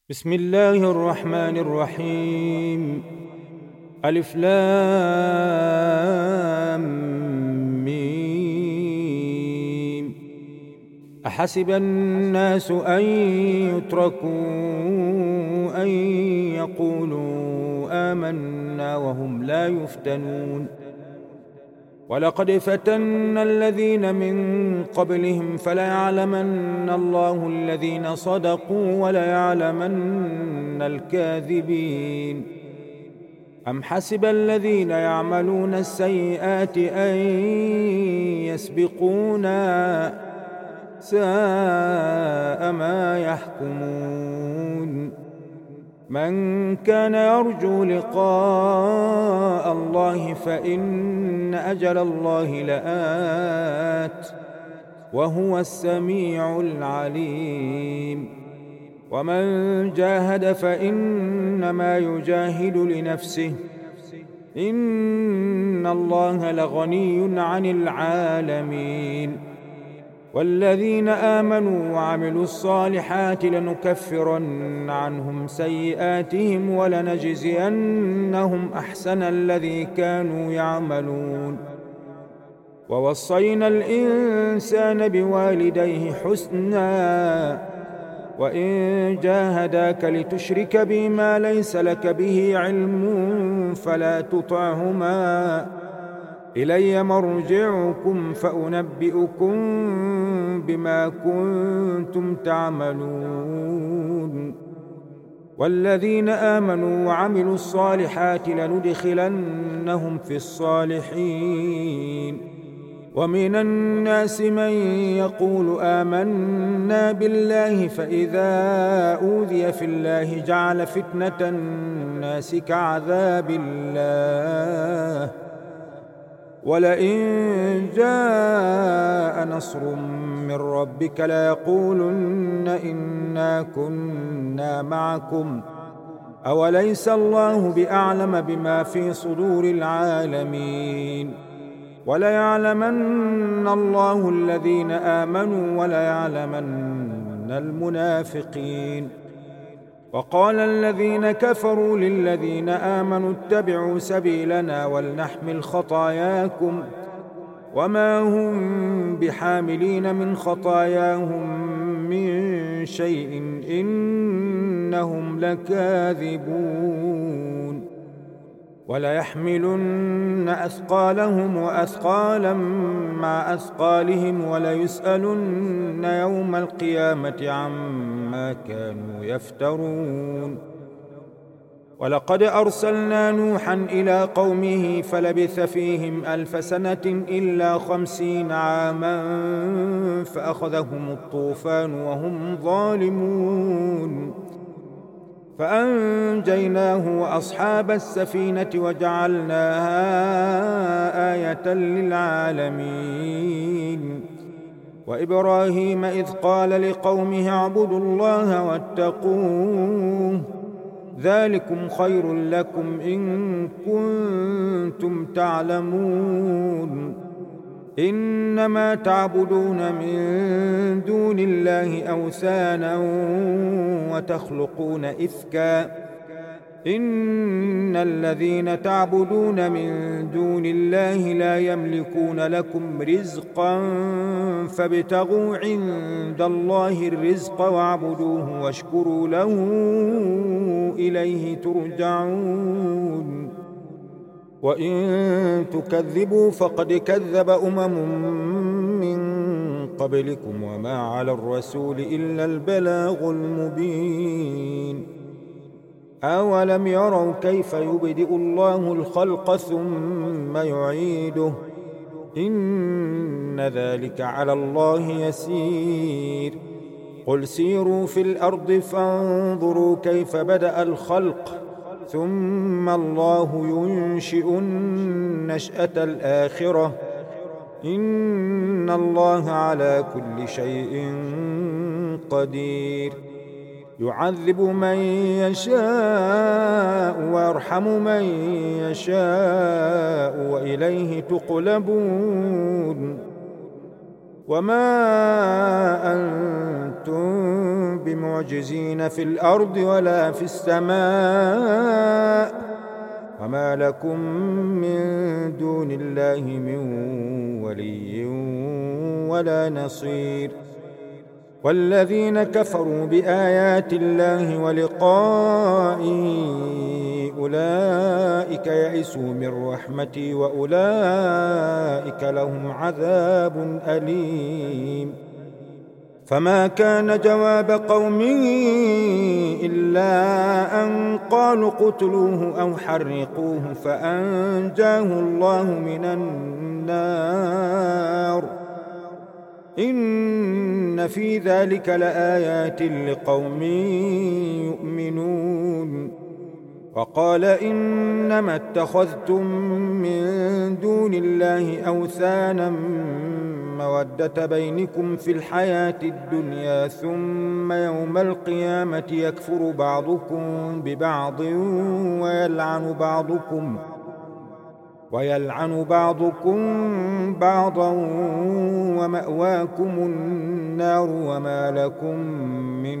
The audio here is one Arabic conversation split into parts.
بسم الله الرحمن الرحيم. ألف لام ميم. أحسب الناس أن يتركوا أن يقولوا آمنا وهم لا يفتنون. ولقد فتنا الذين من قبلهم فليعلمن الله الذين صدقوا وليعلمن الكاذبين. أم حسب الذين يعملون السيئات أن يسبقونا ساء ما يحكمون. من كان يرجو لقاء الله فإن أجل الله لآت وهو السميع العليم. ومن جاهد فإنما يجاهد لنفسه إن الله لغني عن العالمين. والذين آمنوا وعملوا الصالحات لنكفرن عنهم سيئاتهم ولنجزينهم أحسن الذي كانوا يعملون. ووصينا الإنسان بوالديه حسنا وإن جاهداك لتشرك بي ما ليس لك به علم فلا تطعهما إلي مرجعكم فأنبئكم بما كنتم تعملون. والذين آمنوا وعملوا الصالحات لندخلنهم في الصالحين. ومن الناس من يقول آمنا بالله فإذا أوذي في الله جعل فتنة الناس كعذاب الله ولئن جاء نصر من ربك ليقولن إنا كنا معكم أوليس الله بأعلم بما في صدور العالمين. وليعلمن الله الذين آمنوا وليعلمن المنافقين. وقال الذين كفروا للذين آمنوا اتبعوا سبيلنا ولنحمل خطاياكم وما هم بحاملين من خطاياهم من شيء إنهم لكاذبون. وليحملن أثقالهم وأثقالا مع أثقالهم وليسألن يوم القيامة عما كانوا يفترون. ولقد أرسلنا نوحا إلى قومه فلبث فيهم 1000 سنة إلا 50 عاما فأخذهم الطوفان وهم ظالمون فأنجيناه وأصحاب السفينة وجعلناها آية للعالمين. وإبراهيم إذ قال لقومه اعبدوا الله واتقوه ذلكم خير لكم إن كنتم تعلمون. إنما تعبدون من دون الله أوثانا وتخلقون إفكا إن الذين تعبدون من دون الله لا يملكون لكم رزقا فابتغوا عند الله الرزق واعبدوه واشكروا له إليه ترجعون. وإن تكذبوا فقد كذب من قبلكم وما على الرسول إلا البلاغ المبين. أولم يروا كيف يبدئ الله الخلق ثم يعيده إن ذلك على الله يسير. قل سيروا في الأرض فانظروا كيف بدأ الخلق ثم الله ينشئ النشأة الآخرة إن الله على كل شيء قدير. يعذب من يشاء ويرحم من يشاء وإليه تقلبون. وما أنتم بمعجزين في الأرض ولا في السماء وما لكم من دون الله من ولي ولا نصير. والذين كفروا بآيات الله ولقائه أولئك يئسوا من رحمتي وأولئك لهم عذاب أليم. فما كان جواب قومه إلا أن قالوا اقتلوه أو حرقوه فأنجاه الله من النار. إن في ذلك لآيات لقوم يؤمنون. وقال إنما اتخذتم من دون الله أوثانا مودة بينكم في الحياة الدنيا ثم يوم القيامة يكفر بعضكم ببعض ويلعن بعضكم بعضا ومأواكم النار وما لكم من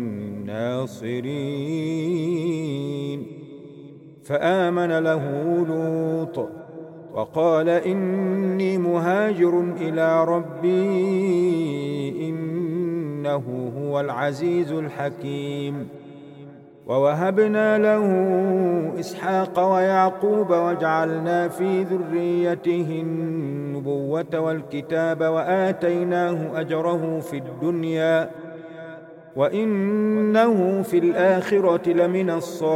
ناصرين. فآمن له لوط وقال إني مهاجر إلى ربي إنه هو العزيز الحكيم. ووهبنا له إسحاق ويعقوب وجعلنا في ذريته النبوة والكتاب وآتيناه أجره في الدنيا وإنه في الآخرة لمن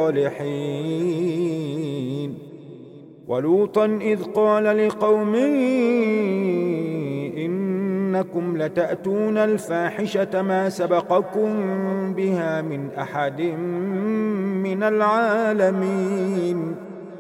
الصالحين. ولوطا إذ قال لقومه إنكم لتأتون الفاحشة ما سبقكم بها من أحد من العالمين.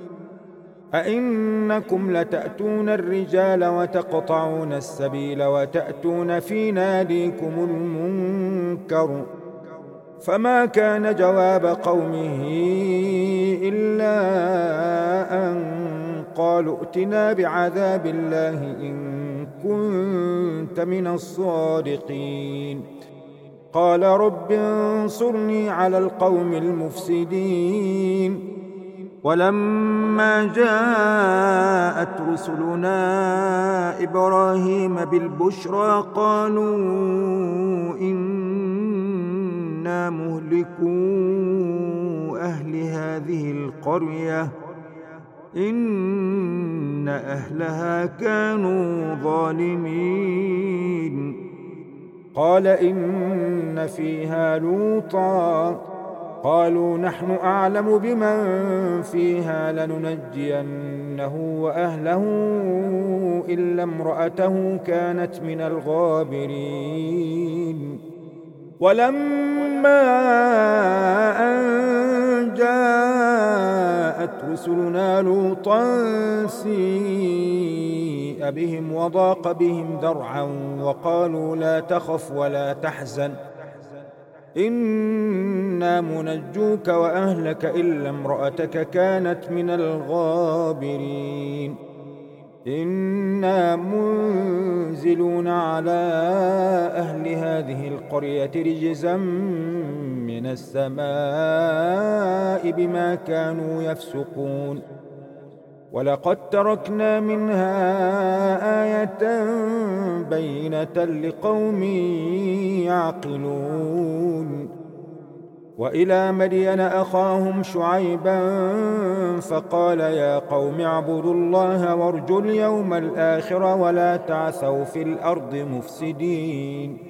أئنكم لتأتون الرجال وتقطعون السبيل وتأتون في ناديكم المنكر. فما كان جواب قومه إلا أن قالوا ائتنا بعذاب الله إن كنت من الصادقين. قال رب انصرني على القوم المفسدين. ولما جاءت رسلنا إبراهيم بالبشرى قالوا إنا مهلكو أهل هذه القرية إن أهلها كانوا ظالمين. قال إن فيها لوطا قالوا نحن أعلم بمن فيها لننجينه وأهله إلا امرأته كانت من الغابرين. ولما أن جاءت رسلنا لوطا سيء بهم وضاق بهم ذرعا وقالوا لا تخف ولا تحزن إنا منجوك وأهلك إلا امرأتك كانت من الغابرين. إنا منزلون على أهل هذه القرية رجزا من السماء بما كانوا يفسقون. ولقد تركنا منها آية بينة لقوم يعقلون. وإلى مدين أخاهم شعيبا فقال يا قوم اعبدوا الله وارجوا اليوم الآخر ولا تعثوا في الأرض مفسدين.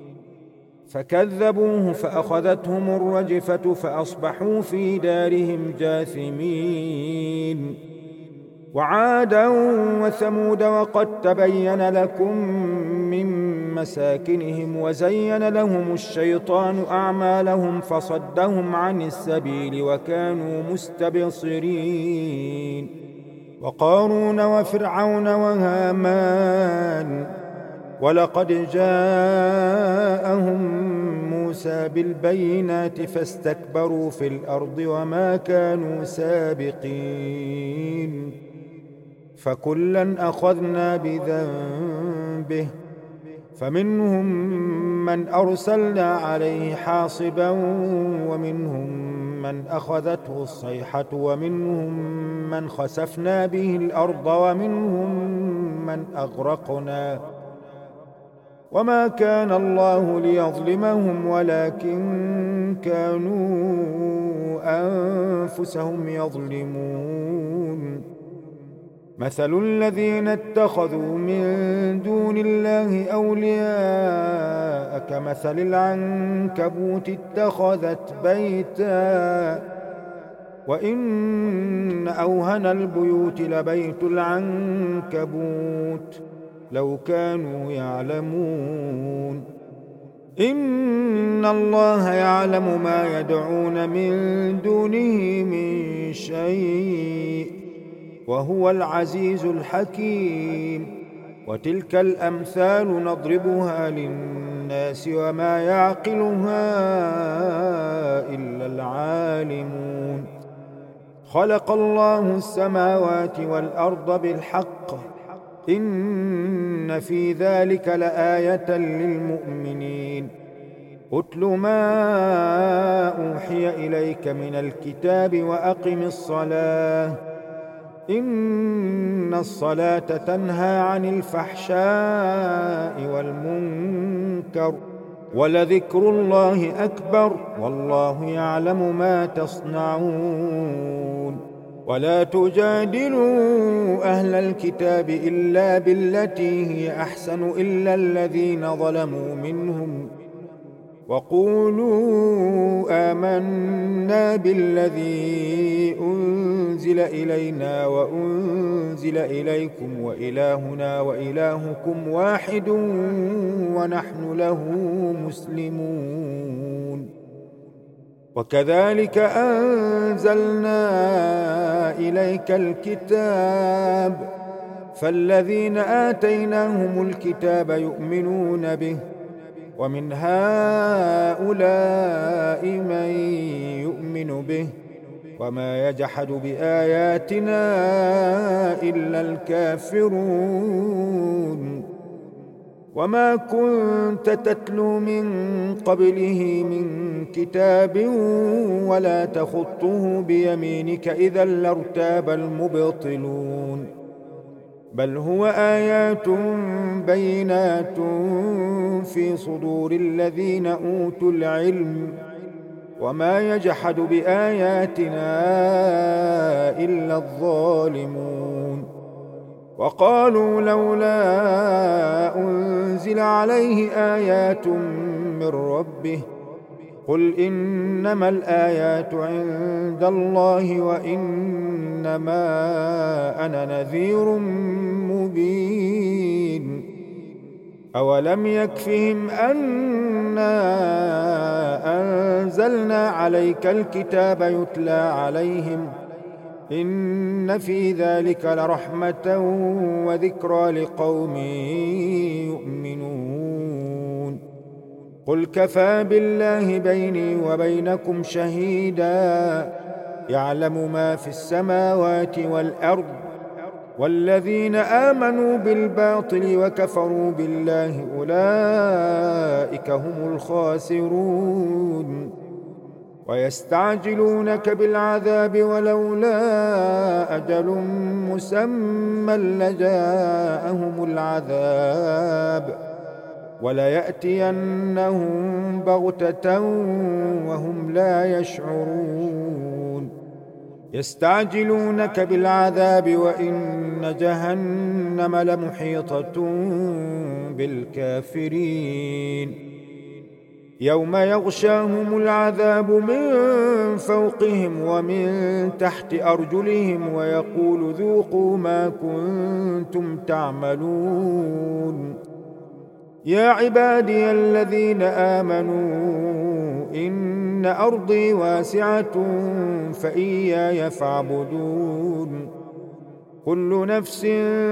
فكذبوه فأخذتهم الرجفة فأصبحوا في دارهم جاثمين. وعادا وثمود وقد تبين لكم من مساكنهم وزين لهم الشيطان أعمالهم فصدهم عن السبيل وكانوا مستبصرين. وقارون وفرعون وهامان ولقد جاءهم موسى بالبينات فاستكبروا في الأرض وما كانوا سابقين. فكلا أخذنا بذنبه فمنهم من أرسلنا عليه حاصبا ومنهم من أخذته الصيحة ومنهم من خسفنا به الأرض ومنهم من أغرقنا وما كان الله ليظلمهم ولكن كانوا أنفسهم يظلمون مثل الذين اتخذوا من دون الله أولياء كمثل العنكبوت اتخذت بيتا وإن أوهن البيوت لبيت العنكبوت لو كانوا يعلمون إن الله يعلم ما يدعون من دونه من شيء وهو العزيز الحكيم وتلك الأمثال نضربها للناس وما يعقلها إلا العالمون خلق الله السماوات والأرض بالحق إن في ذلك لآية للمؤمنين أتل ما أوحي إليك من الكتاب وأقم الصلاة إن الصلاة تنهى عن الفحشاء والمنكر ولذكر الله أكبر والله يعلم ما تصنعون ولا تجادلوا أهل الكتاب إلا بالتي هي أحسن إلا الذين ظلموا منهم وقولوا آمنا بالذي أنزل إلينا وأنزل إليكم وإلهنا وإلهكم واحد ونحن له مسلمون وكذلك أنزلنا إليك الكتاب فالذين آتيناهم الكتاب يؤمنون به ومن هؤلاء من يؤمن به وما يجحد بآياتنا إلا الكافرون وما كنت تتلو من قبله من كتاب ولا تخطه بيمينك إذا لارتاب المبطلون بل هو آيات بينات في صدور الذين أوتوا العلم وما يجحد بآياتنا إلا الظالمون وقالوا لولا أنزل عليه آيات من ربه قل إنما الآيات عند الله وإنما أنا نذير مبين أولم يكفهم أنا أنزلنا عليك الكتاب يتلى عليهم إن في ذلك لرحمة وذكرى لقوم يؤمنون قل كفى بالله بيني وبينكم شهيدا يعلم ما في السماوات والأرض والذين آمنوا بالباطل وكفروا بالله أولئك هم الخاسرون ويستعجلونك بالعذاب ولولا أجل مسمى لجاءهم العذاب وليأتينهم بغتة وهم لا يشعرون يستعجلونك بالعذاب وإن جهنم لمحيطة بالكافرين يوم يغشاهم العذاب من فوقهم ومن تحت أرجلهم ويقول ذوقوا ما كنتم تعملون يا عبادي الذين آمنوا إن أرضي واسعة فإياي فاعبدون كل نفس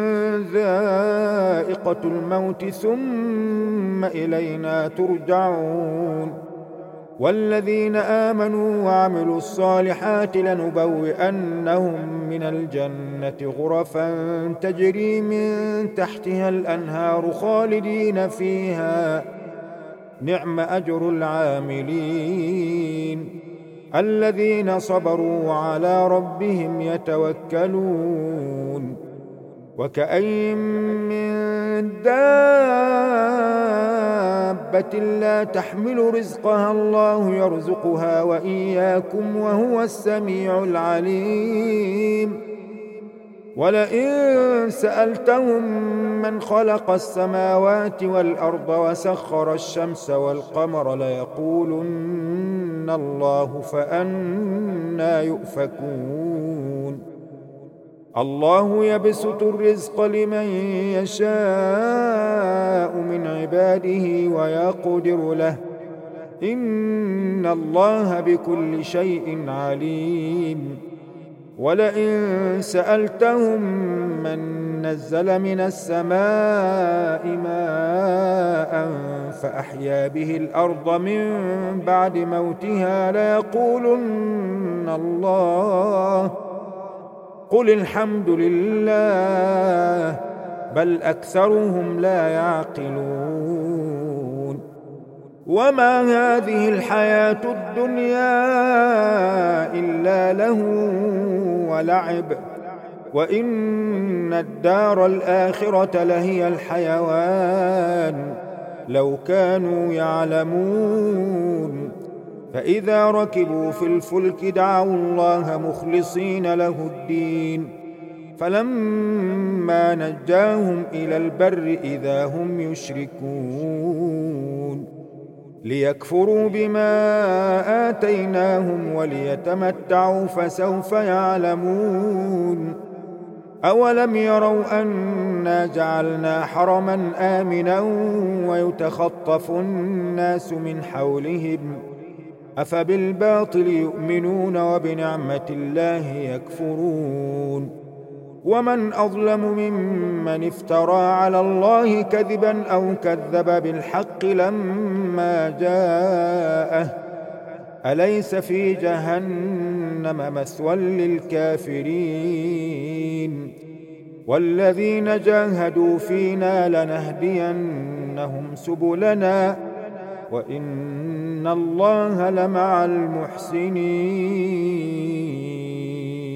ذائقة الموت ثم إلينا ترجعون والذين آمنوا وعملوا الصالحات لنبوئنهم من الجنة غرفا تجري من تحتها الأنهار خالدين فيها نعم أجر العاملين الذين صبروا وعلى ربهم يتوكلون وكأين من دابة لا تحمل رزقها الله يرزقها وإياكم وهو السميع العليم ولئن سألتهم من خلق السماوات والأرض وسخر الشمس والقمر ليقولن الله فأنى يؤفكون الله يبسط الرزق لمن يشاء من عباده ويقدر له إن الله بكل شيء عليم ولئن سألتهم من نزل من السماء ماء فأحيا به الأرض من بعد موتها ليقولن الله قل الحمد لله بل أكثرهم لا يعقلون وما هذه الحياة الدنيا إلا له ولعب وإن الدار الآخرة لهي الحيوان لو كانوا يعلمون فإذا ركبوا في الفلك دعوا الله مخلصين له الدين فلما نجاهم إلى البر إذا هم يشركون ليكفروا بما آتيناهم وليتمتعوا فسوف يعلمون أولم يروا أنا جعلنا حرما آمنا ويتخطف الناس من حولهم أفبالباطل يؤمنون وبنعمة الله يكفرون ومن أظلم ممن افترى على الله كذبا أو كذب بالحق لما جاءه أليس في جهنم مثوى للكافرين والذين جاهدوا فينا لنهدينهم سبلنا وإن الله لمع المحسنين